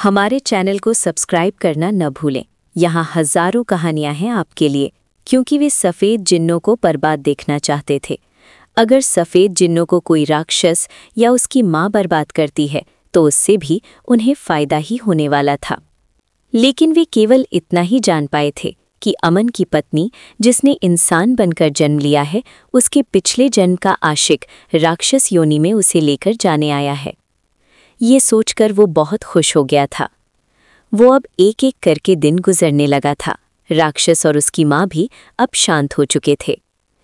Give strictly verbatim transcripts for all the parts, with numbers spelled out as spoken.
हमारे चैनल को सब्सक्राइब करना न भूलें। यहाँ हजारों कहानियां हैं आपके लिए, क्योंकि वे सफ़ेद जिन्नों को बर्बाद देखना चाहते थे। अगर सफ़ेद जिन्नों को कोई राक्षस या उसकी माँ बर्बाद करती है तो उससे भी उन्हें फ़ायदा ही होने वाला था। लेकिन वे केवल इतना ही जान पाए थे कि अमन की पत्नी, जिसने इंसान बनकर जन्म लिया है, उसके पिछले जन्म का आशिक राक्षस योनि में उसे लेकर जाने आया है। ये सोचकर वो बहुत खुश हो गया था। वो अब एक एक करके दिन गुजरने लगा था। राक्षस और उसकी माँ भी अब शांत हो चुके थे।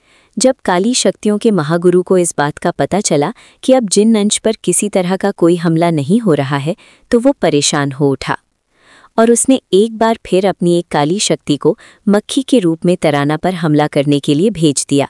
जब काली शक्तियों के महागुरु को इस बात का पता चला कि अब जिन अंश पर किसी तरह का कोई हमला नहीं हो रहा है, तो वो परेशान हो उठा और उसने एक बार फिर अपनी एक काली शक्ति को मक्खी के रूप में तराना पर हमला करने के लिए भेज दिया।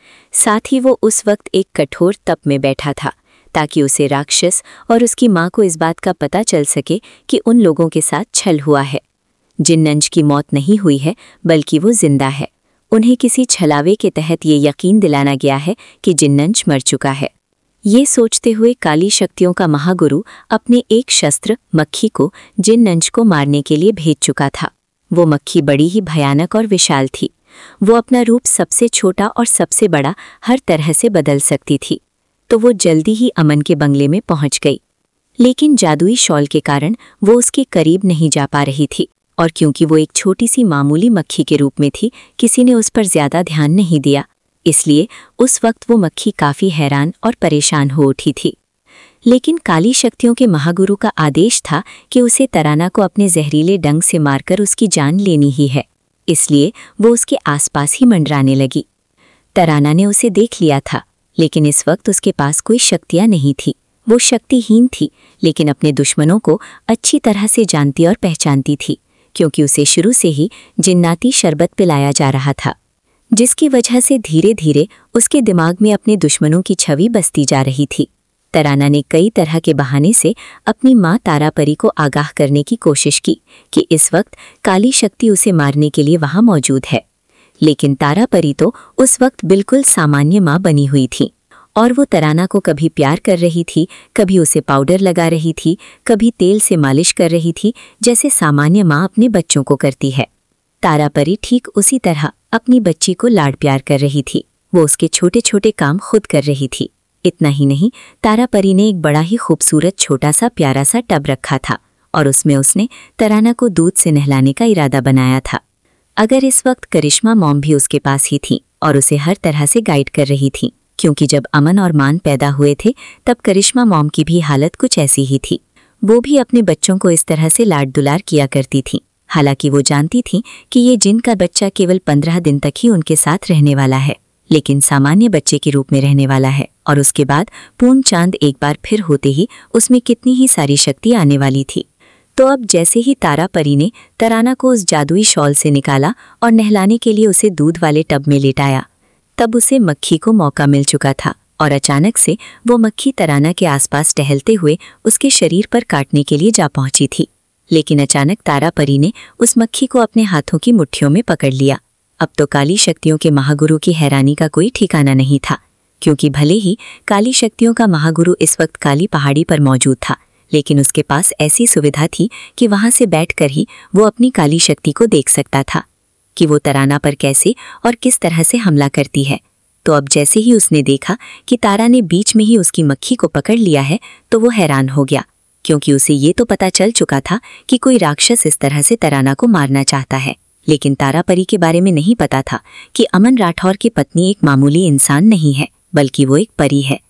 साथ ही वो उस वक्त एक कठोर तप में बैठा था, ताकि उसे राक्षस और उसकी माँ को इस बात का पता चल सके कि उन लोगों के साथ छल हुआ है। जिन्नंश की मौत नहीं हुई है, बल्कि वो जिंदा है। उन्हें किसी छलावे के तहत ये यकीन दिलाना गया है कि जिन्नंश मर चुका है। ये सोचते हुए काली शक्तियों का महागुरु अपने एक शस्त्र मक्खी को जिन्नंश को मारने के लिए भेज चुका था। वो मक्खी बड़ी ही भयानक और विशाल थी। वो अपना रूप सबसे छोटा और सबसे बड़ा हर तरह से बदल सकती थी। तो वो जल्दी ही अमन के बंगले में पहुंच गई, लेकिन जादुई शॉल के कारण वो उसके करीब नहीं जा पा रही थी, और क्योंकि वो एक छोटी सी मामूली मक्खी के रूप में थी, किसी ने उस पर ज्यादा ध्यान नहीं दिया। इसलिए उस वक्त वो मक्खी काफी हैरान और परेशान हो उठी थी। लेकिन काली शक्तियों के महागुरु का आदेश था कि उसे तराना को अपने जहरीले डंक से मारकर उसकी जान लेनी ही है। इसलिए वो उसके आसपास ही मंडराने लगी। तराना ने उसे देख लिया था, लेकिन इस वक्त उसके पास कोई शक्तियां नहीं थी। वो शक्तिहीन थी, लेकिन अपने दुश्मनों को अच्छी तरह से जानती और पहचानती थी, क्योंकि उसे शुरू से ही जिन्नाती शरबत पिलाया जा रहा था, जिसकी वजह से धीरे धीरे उसके दिमाग में अपने दुश्मनों की छवि बसती जा रही थी। तराना ने कई तरह के बहाने से अपनी माँ तारापरी को आगाह करने की कोशिश की कि इस वक्त काली शक्ति उसे मारने के लिए वहां मौजूद है। लेकिन तारापरी तो उस वक्त बिल्कुल सामान्य माँ बनी हुई थी, और वो तराना को कभी प्यार कर रही थी, कभी उसे पाउडर लगा रही थी, कभी तेल से मालिश कर रही थी, जैसे सामान्य माँ अपने बच्चों को करती है। तारापरी ठीक उसी तरह अपनी बच्ची को लाड प्यार कर रही थी। वो उसके छोटे छोटे काम खुद कर रही थी। इतना ही नहीं, तारापरी ने एक बड़ा ही खूबसूरत छोटा सा प्यारा सा टब रखा था, और उसमें उसने तराना को दूध से नहलाने का इरादा बनाया था। अगर इस वक्त करिश्मा मॉम भी उसके पास ही थी और उसे हर तरह से गाइड कर रही थी, क्योंकि जब अमन और मान पैदा हुए थे तब करिश्मा मॉम की भी हालत कुछ ऐसी ही थी। वो भी अपने बच्चों को इस तरह से लाड दुलार किया करती थी। हालांकि वो जानती थी कि ये जिन का बच्चा केवल पंद्रह दिन तक ही उनके साथ रहने वाला है, लेकिन सामान्य बच्चे के रूप में रहने वाला है, और उसके बाद पूर्ण चांद एक बार फिर होते ही उसमें कितनी ही सारी शक्ति आने वाली थी। तो अब जैसे ही तारापरी ने तराना को उस जादुई शॉल से निकाला और नहलाने के लिए उसे दूध वाले टब में लेटाया, तब उसे मक्खी को मौका मिल चुका था, और अचानक से वो मक्खी तराना के आसपास टहलते हुए उसके शरीर पर काटने के लिए जा पहुंची थी। लेकिन अचानक तारापरी ने उस मक्खी को अपने हाथों की मुट्ठियों में पकड़ लिया। अब तो काली शक्तियों के महागुरु की हैरानी का कोई ठिकाना नहीं था, क्योंकि भले ही काली शक्तियों का महागुरु इस वक्त काली पहाड़ी पर मौजूद था, लेकिन उसके पास ऐसी सुविधा थी कि वहां से बैठकर ही वो अपनी काली शक्ति को देख सकता था कि वो तराना पर कैसे और किस तरह से हमला करती है। तो अब जैसे ही उसने देखा कि तारा ने बीच में ही उसकी मक्खी को पकड़ लिया है, तो वो हैरान हो गया, क्योंकि उसे ये तो पता चल चुका था कि कोई राक्षस इस तरह से तराना को मारना चाहता है। लेकिन तारापरी के बारे में नहीं पता था कि अमन राठौर की पत्नी एक मामूली इंसान नहीं है, बल्कि वो एक परी है।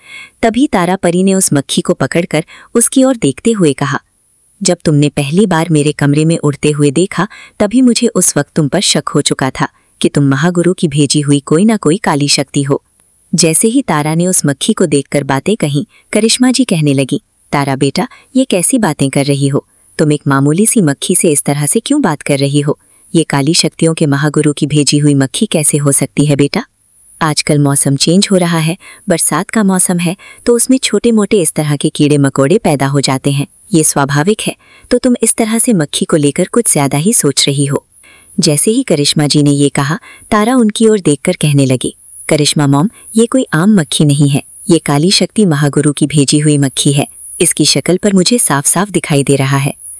तभी तारापरी ने उस मक्खी को पकड़कर उसकी ओर देखते हुए कहा, जब तुमने पहली बार मेरे कमरे में उड़ते हुए देखा, तभी मुझे उस वक्त तुम पर शक हो चुका था कि तुम महागुरु की भेजी हुई कोई ना कोई काली शक्ति हो। जैसे ही तारा ने उस मक्खी को देखकर बातें कहीं, करिश्मा जी कहने लगी, तारा बेटा, ये कैसी बातें कर रही हो? तुम एक मामूली सी मक्खी से इस तरह से क्यों बात कर रही हो? ये काली शक्तियों के महागुरु की भेजी हुई मक्खी कैसे हो सकती है बेटा? आजकल मौसम चेंज हो रहा है, बरसात का मौसम है, तो उसमें छोटे मोटे इस तरह के कीड़े मकोड़े पैदा हो जाते हैं। ये स्वाभाविक है, तो तुम इस तरह से मक्खी को लेकर कुछ ज्यादा ही सोच रही हो। जैसे ही करिश्मा जी ने ये कहा, तारा उनकी ओर देखकर कहने लगी, करिश्मा मॉम, ये कोई आम मक्खी नहीं है, ये काली शक्ति महागुरु की भेजी हुई मक्खी है। इसकी शक्ल पर मुझे साफ साफ दिखाई दे रहा है।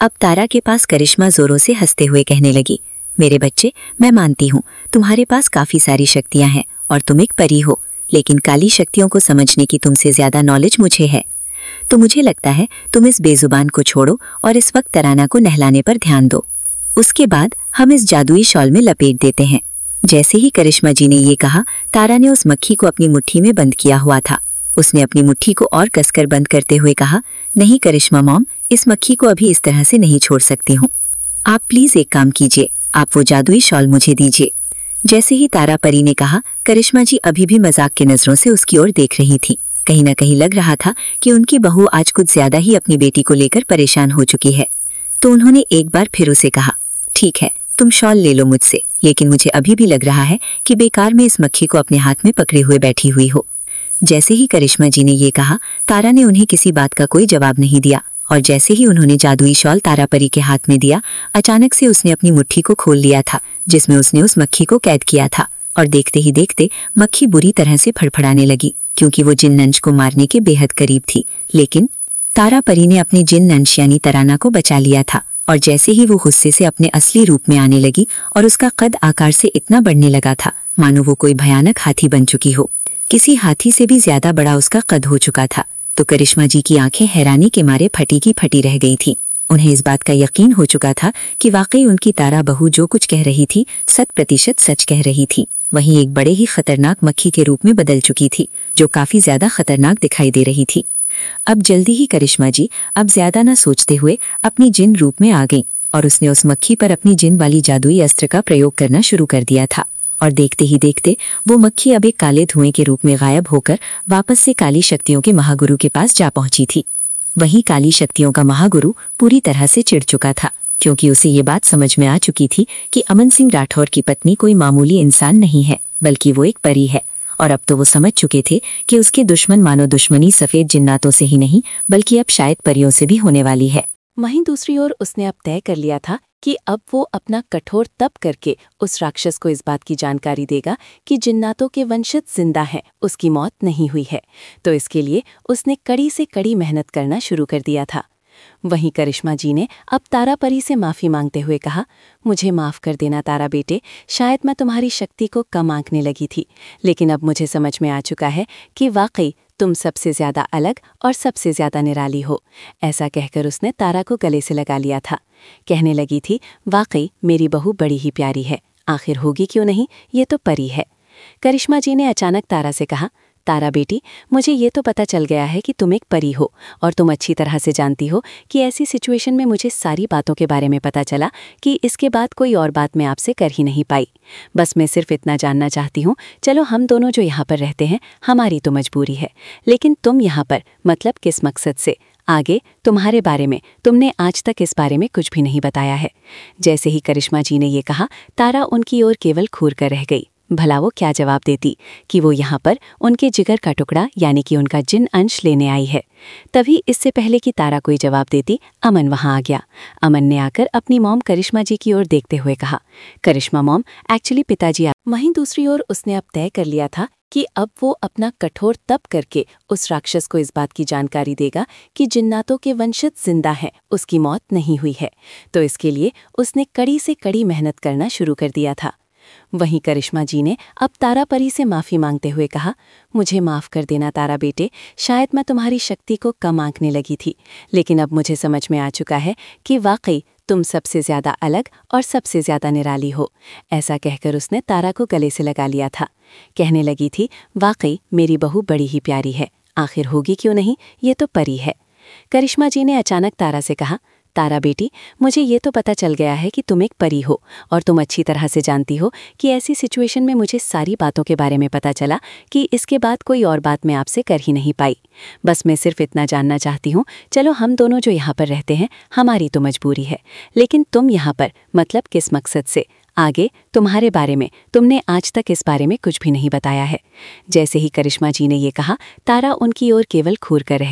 अब तारा के पास करिश्मा जोरों से हंसते हुए कहने लगी, मेरे बच्चे, मैं मानती हूँ तुम्हारे पास काफी सारी शक्तियां हैं और तुम एक परी हो, लेकिन काली शक्तियों को समझने की तुमसे ज्यादा नॉलेज मुझे है। तो मुझे लगता है तुम इस बेजुबान को छोड़ो और इस वक्त तराना को नहलाने पर ध्यान दो। उसके बाद हम इस जादुई शॉल में लपेट देते हैं। जैसे ही करिश्मा जी ने ये कहा, तारा ने उस मक्खी को अपनी मुट्ठी में बंद किया हुआ था। उसने अपनी मुट्ठी को और कसकर बंद करते हुए कहा, नहीं करिश्मा मॉम, इस मक्खी को अभी इस तरह से नहीं छोड़ सकती हूँ। आप प्लीज एक काम कीजिए, आप वो जादुई शॉल मुझे दीजिए। जैसे ही तारा परी ने कहा, करिश्मा जी अभी भी मजाक की नजरों से उसकी ओर देख रही थी। कहीं ना कहीं लग रहा था कि उनकी बहू आज कुछ ज्यादा ही अपनी बेटी को लेकर परेशान हो चुकी है। तो उन्होंने एक बार फिर उसे कहा, ठीक है, तुम शॉल ले लो मुझसे, लेकिन मुझे अभी भी लग रहा है कि बेकार में इस मक्खी को अपने हाथ में पकड़े हुए बैठी हुई हो। जैसे ही करिश्मा जी ने ये कहा, तारा ने उन्हें किसी बात का कोई जवाब नहीं दिया और जैसे ही उन्होंने जादुई शॉल तारा परी के हाथ में दिया, अचानक से उसने अपनी मुट्ठी को खोल लिया था जिसमें उसने उस मक्खी को कैद किया था। और देखते ही देखते मक्खी बुरी तरह से फड़फड़ाने लगी, क्योंकि वो जिन्नंश को मारने के बेहद करीब थी। लेकिन तारा परी ने अपने जिन्नंश यानी तराना को बचा लिया था और जैसे ही वो गुस्से से अपने असली रूप में आने लगी और उसका कद आकार से इतना बढ़ने लगा था मानो वो कोई भयानक हाथी बन चुकी हो। किसी हाथी से भी ज्यादा बड़ा उसका कद हो चुका था। तो करिश्मा जी की आंखें हैरानी के मारे फटी की फटी रह गई थी। उन्हें इस बात का यकीन हो चुका था कि वाकई उनकी तारा बहू जो कुछ कह रही थी शत प्रतिशत सच कह रही थी। वहीं एक बड़े ही खतरनाक मक्खी के रूप में बदल चुकी थी जो काफी ज्यादा खतरनाक दिखाई दे रही थी। अब जल्दी ही करिश्मा जी अब ज्यादा न सोचते हुए अपनी जिन रूप में आ गई और उसने उस मक्खी पर अपनी जिन वाली जादुई अस्त्र का प्रयोग करना शुरू कर दिया था। और देखते ही देखते वो मक्खी अब एक काले धुएं के रूप में गायब होकर वापस से काली शक्तियों के महागुरु के पास जा पहुंची थी। वहीं काली शक्तियों का महागुरु पूरी तरह से चिढ़ चुका था, क्योंकि उसे ये बात समझ में आ चुकी थी कि अमन सिंह राठौर की पत्नी कोई मामूली इंसान नहीं है, बल्कि वो एक परी है। और अब तो वो समझ चुके थे कि उसके दुश्मन मानो दुश्मनी सफेद जिन्नातों से ही नहीं बल्कि अब शायद परियों से भी होने वाली है। वहीं दूसरी ओर उसने अब तय कर लिया था कि अब वो अपना कठोर तप करके उस राक्षस को इस बात की जानकारी देगा कि जिन्नातों के वंशज जिंदा हैं, उसकी मौत नहीं हुई है। तो इसके लिए उसने कड़ी से कड़ी मेहनत करना शुरू कर दिया था। वहीं करिश्मा जी ने अब तारा परी से माफ़ी मांगते हुए कहा, मुझे माफ़ कर देना तारा बेटे, शायद मैं तुम्हारी शक्ति को कम आंकने लगी थी, लेकिन अब मुझे समझ में आ चुका है कि वाकई तुम सबसे ज़्यादा अलग और सबसे ज़्यादा निराली हो। ऐसा कहकर उसने तारा को गले से लगा लिया था। कहने लगी थी, वाकई मेरी बहू बड़ी ही प्यारी है, आखिर होगी क्यों नहीं, ये तो परी है। करिश्मा जी ने अचानक तारा से कहा, तारा बेटी, मुझे ये तो पता चल गया है कि तुम एक परी हो और तुम अच्छी तरह से जानती हो कि ऐसी सिचुएशन में मुझे सारी बातों के बारे में पता चला कि इसके बाद कोई और बात मैं आपसे कर ही नहीं पाई। बस मैं सिर्फ इतना जानना चाहती हूँ, चलो हम दोनों जो यहाँ पर रहते हैं हमारी तो मजबूरी है, लेकिन तुम यहाँ पर मतलब किस मकसद से? आगे तुम्हारे बारे में तुमने आज तक इस बारे में कुछ भी नहीं बताया है। जैसे ही करिश्मा जी ने ये कहा, तारा उनकी ओर केवल घूर कर रह गई। भला वो क्या जवाब देती कि वो यहाँ पर उनके जिगर का टुकड़ा यानी कि उनका जिन अंश लेने आई है। तभी इससे पहले कि तारा कोई जवाब देती, अमन वहाँ आ गया। अमन ने आकर अपनी मॉम करिश्मा जी की ओर देखते हुए कहा, करिश्मा मॉम, एक्चुअली पिताजी आ। वहीं दूसरी ओर उसने अब तय कर लिया था कि अब वो अपना कठोर तप करके उस राक्षस को इस बात की जानकारी देगा कि जिन्नातों के वंशज जिंदा हैं, उसकी मौत नहीं हुई है। तो इसके लिए उसने कड़ी से कड़ी मेहनत करना शुरू कर दिया था। वहीं करिश्मा जी ने अब तारा परी से माफ़ी मांगते हुए कहा, मुझे माफ़ कर देना तारा बेटे, शायद मैं तुम्हारी शक्ति को कम आंकने लगी थी, लेकिन अब मुझे समझ में आ चुका है कि वाकई तुम सबसे ज़्यादा अलग और सबसे ज़्यादा निराली हो। ऐसा कहकर उसने तारा को गले से लगा लिया था। कहने लगी थी, वाकई मेरी बहू बड़ी ही प्यारी है, आखिर होगी क्यों नहीं, ये तो परी है। करिश्मा जी ने अचानक तारा से कहा, तारा बेटी, मुझे ये तो पता चल गया है कि तुम एक परी हो और तुम अच्छी तरह से जानती हो कि ऐसी सिचुएशन में मुझे सारी बातों के बारे में पता चला कि इसके बाद कोई और बात मैं आपसे कर ही नहीं पाई। बस मैं सिर्फ इतना जानना चाहती हूँ, चलो हम दोनों जो यहाँ पर रहते हैं हमारी तो मजबूरी है, लेकिन तुम यहाँ पर मतलब किस मकसद से? आगे तुम्हारे बारे में तुमने आज तक इस बारे में कुछ भी नहीं बताया है। जैसे ही करिश्मा जी ने ये कहा, तारा उनकी ओर केवल घूर कर रह गई।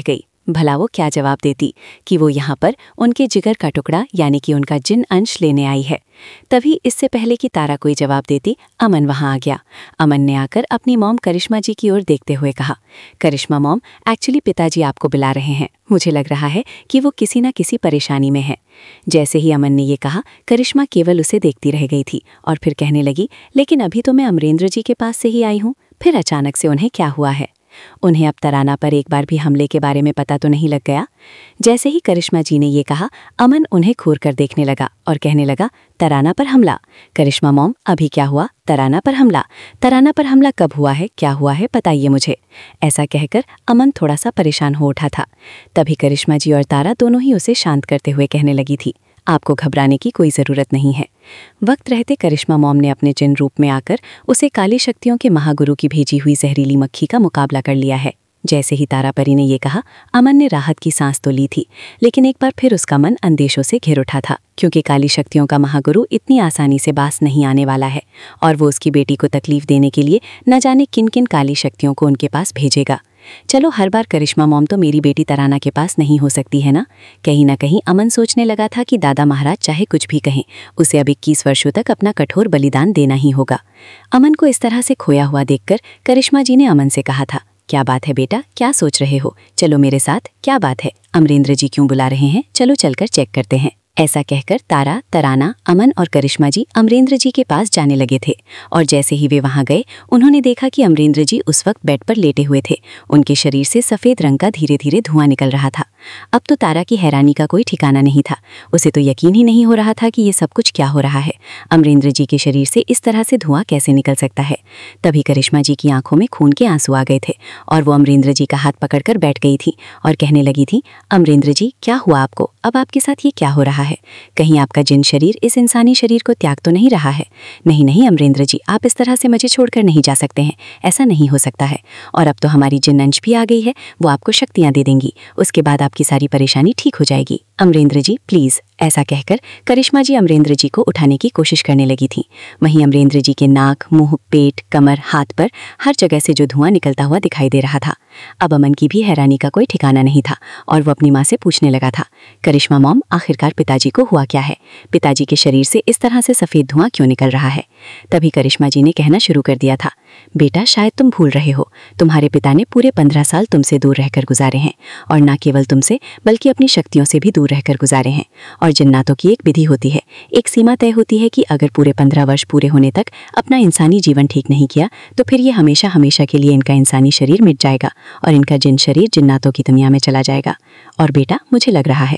भला वो क्या जवाब देती कि वो यहाँ पर उनके जिगर का टुकड़ा यानी कि उनका जिन अंश लेने आई है। तभी इससे पहले कि तारा कोई जवाब देती, अमन वहां आ गया। अमन ने आकर अपनी मॉम करिश्मा जी की ओर देखते हुए कहा, करिश्मा मॉम, एक्चुअली पिताजी आपको बुला रहे हैं। मुझे लग रहा है कि वो किसी न किसी परेशानी में है। जैसे ही अमन ने ये कहा, करिश्मा केवल उसे देखती रह गई थी और फिर कहने लगी, लेकिन अभी तो मैं अमरेंद्र जी के पास से ही आई हूँ, फिर अचानक से उन्हें क्या हुआ है? उन्हें अब तराना पर एक बार भी हमले के बारे में पता तो नहीं लग गया? जैसे ही करिश्मा जी ने ये कहा, अमन उन्हें घूर कर देखने लगा और कहने लगा, तराना पर हमला? करिश्मा मॉम, अभी क्या हुआ? तराना पर हमला? तराना पर हमला कब हुआ है? क्या हुआ है? बताइए मुझे। ऐसा कहकर अमन थोड़ा सा परेशान हो उठा था। तभी करिश्मा जी और तारा दोनों ही उसे शांत करते हुए कहने लगी थी, आपको घबराने की कोई ज़रूरत नहीं है। वक्त रहते करिश्मा मॉम ने अपने जिन रूप में आकर उसे काली शक्तियों के महागुरु की भेजी हुई जहरीली मक्खी का मुकाबला कर लिया है। जैसे ही तारा परी ने ये कहा, अमन ने राहत की सांस तो ली थी, लेकिन एक बार फिर उसका मन अंदेशों से घिर उठा था, क्योंकि काली शक्तियों का महागुरु इतनी आसानी से बास नहीं आने वाला है और वो उसकी बेटी को तकलीफ देने के लिए न जाने किन किन काली शक्तियों को उनके पास भेजेगा। चलो, हर बार करिश्मा मॉम तो मेरी बेटी तराना के पास नहीं हो सकती है ना? कहीं ना कहीं अमन सोचने लगा था कि दादा महाराज चाहे कुछ भी कहें, उसे अब इक्कीस वर्षों तक अपना कठोर बलिदान देना ही होगा। अमन को इस तरह से खोया हुआ देखकर करिश्मा जी ने अमन से कहा था, क्या बात है बेटा, क्या सोच रहे हो? चलो मेरे साथ। क्या बात है? अमरेंद्र जी क्यों बुला रहे हैं? चलो चलकर चेक करते हैं। ऐसा कहकर तारा, तराना, अमन और करिश्मा जी अमरेंद्र जी के पास जाने लगे थे और जैसे ही वे वहां गए, उन्होंने देखा कि अमरेंद्र जी उस वक्त बेड पर लेटे हुए थे। उनके शरीर से सफ़ेद रंग का धीरे धीरे धुआं निकल रहा था। अब तो तारा की हैरानी का कोई ठिकाना नहीं था। उसे तो यकीन ही नहीं हो रहा था कि ये सब कुछ क्या हो रहा है। अमरेंद्र जी के शरीर से इस तरह से धुआं कैसे निकल सकता है? तभी करिश्मा जी की आंखों में खून के आंसू आ गए थे और वो अमरेंद्र जी का हाथ पकड़कर बैठ गई थी और कहने लगी थी, अमरेंद्र जी, क्या हुआ आपको? अब आपके साथ ये क्या हो रहा है? कहीं आपका जिन शरीर इस इंसानी शरीर को त्याग तो नहीं रहा है? नहीं नहीं अमरेंद्र जी, आप इस तरह से मुझे छोड़कर नहीं जा सकते हैं। ऐसा नहीं हो सकता है। और अब तो हमारी जिन अंश भी आ गई है, वो आपको शक्तियां दे देंगी। उसके बाद आपकी सारी परेशानी ठीक हो जाएगी। अमरेंद्र जी प्लीज। ऐसा कहकर करिश्मा जी अमरेंद्र जी को उठाने की कोशिश करने लगी थी। वहीं अमरेंद्र जी के नाक, मुंह, पेट, कमर, हाथ पर हर जगह से जो धुआं निकलता हुआ दिखाई दे रहा था। अब अमन की भी हैरानी का कोई ठिकाना नहीं था और वो अपनी माँ से पूछने लगा था, करिश्मा मॉम, आखिरकार पिताजी को हुआ क्या है? पिताजी के शरीर से इस तरह से सफ़ेद धुआं क्यों निकल रहा है? तभी करिश्मा जी ने कहना शुरू कर दिया था, बेटा, शायद तुम भूल रहे हो, तुम्हारे पिता ने पूरे पंद्रह साल तुमसे दूर रहकर गुजारे हैं और न केवल तुमसे बल्कि अपनी शक्तियों से भी दूर रहकर गुजारे हैं। और जिन्नातों की एक विधि होती है, एक सीमा तय होती है कि अगर पूरे पंद्रह वर्ष पूरे होने तक अपना इंसानी जीवन ठीक नहीं किया तो फिर ये हमेशा हमेशा के लिए इनका इंसानी शरीर मिट जाएगा और इनका जिन शरीर जिन्नातों की दुनिया में चला जाएगा। और बेटा, मुझे लग रहा है